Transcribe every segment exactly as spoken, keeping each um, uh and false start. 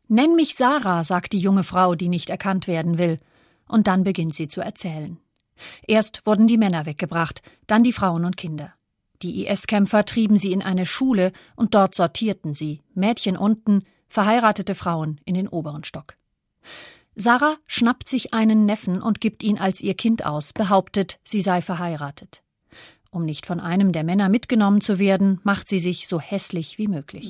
»Nenn mich Sarah«, sagt die junge Frau, die nicht erkannt werden will. Und dann beginnt sie zu erzählen. Erst wurden die Männer weggebracht, dann die Frauen und Kinder. Die I S-Kämpfer trieben sie in eine Schule und dort sortierten sie, Mädchen unten, verheiratete Frauen in den oberen Stock. Sarah schnappt sich einen Neffen und gibt ihn als ihr Kind aus, behauptet, sie sei verheiratet. Um nicht von einem der Männer mitgenommen zu werden, macht sie sich so hässlich wie möglich.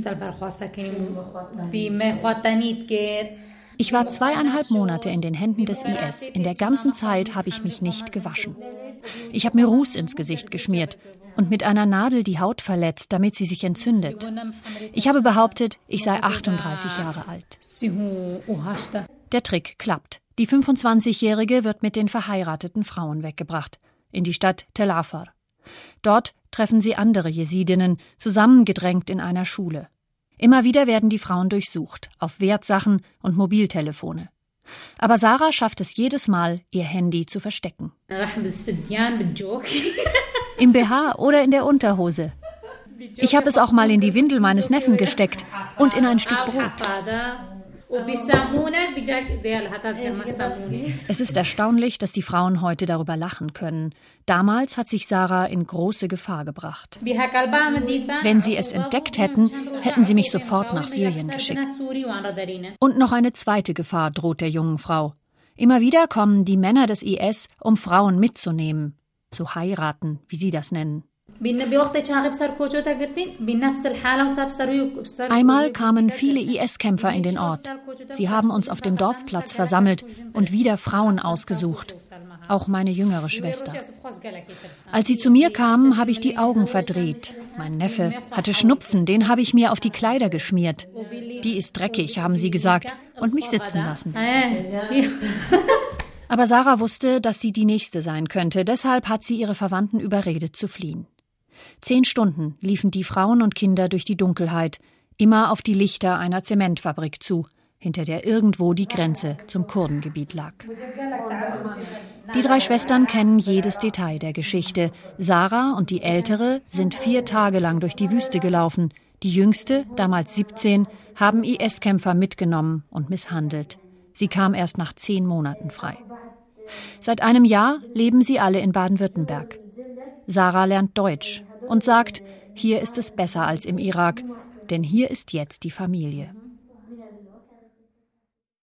Ich war zweieinhalb Monate in den Händen des I S. In der ganzen Zeit habe ich mich nicht gewaschen. Ich habe mir Ruß ins Gesicht geschmiert und mit einer Nadel die Haut verletzt, damit sie sich entzündet. Ich habe behauptet, ich sei achtunddreißig Jahre alt. Der Trick klappt. Die fünfundzwanzigjährige wird mit den verheirateten Frauen weggebracht, in die Stadt Tel Afar. Dort treffen sie andere Jesidinnen, zusammengedrängt in einer Schule. Immer wieder werden die Frauen durchsucht, auf Wertsachen und Mobiltelefone. Aber Sarah schafft es jedes Mal, ihr Handy zu verstecken. Im B H oder in der Unterhose. Ich habe es auch mal in die Windel meines Neffen gesteckt und in ein Stück Brot. Es ist erstaunlich, dass die Frauen heute darüber lachen können. Damals hat sich Sarah in große Gefahr gebracht. Wenn sie es entdeckt hätten, hätten sie mich sofort nach Syrien geschickt. Und noch eine zweite Gefahr droht der jungen Frau. Immer wieder kommen die Männer des I S, um Frauen mitzunehmen, zu heiraten, wie sie das nennen. Einmal kamen viele I S-Kämpfer in den Ort. Sie haben uns auf dem Dorfplatz versammelt und wieder Frauen ausgesucht, auch meine jüngere Schwester. Als sie zu mir kamen, habe ich die Augen verdreht. Mein Neffe hatte Schnupfen, den habe ich mir auf die Kleider geschmiert. Die ist dreckig, haben sie gesagt, und mich sitzen lassen. Aber Sarah wusste, dass sie die Nächste sein könnte, deshalb hat sie ihre Verwandten überredet zu fliehen. Zehn Stunden liefen die Frauen und Kinder durch die Dunkelheit, immer auf die Lichter einer Zementfabrik zu, hinter der irgendwo die Grenze zum Kurdengebiet lag. Die drei Schwestern kennen jedes Detail der Geschichte. Sarah und die Ältere sind vier Tage lang durch die Wüste gelaufen. Die Jüngste, damals siebzehn, haben I S-Kämpfer mitgenommen und misshandelt. Sie kam erst nach zehn Monaten frei. Seit einem Jahr leben sie alle in Baden-Württemberg. Sarah lernt Deutsch und sagt, hier ist es besser als im Irak, denn hier ist jetzt die Familie.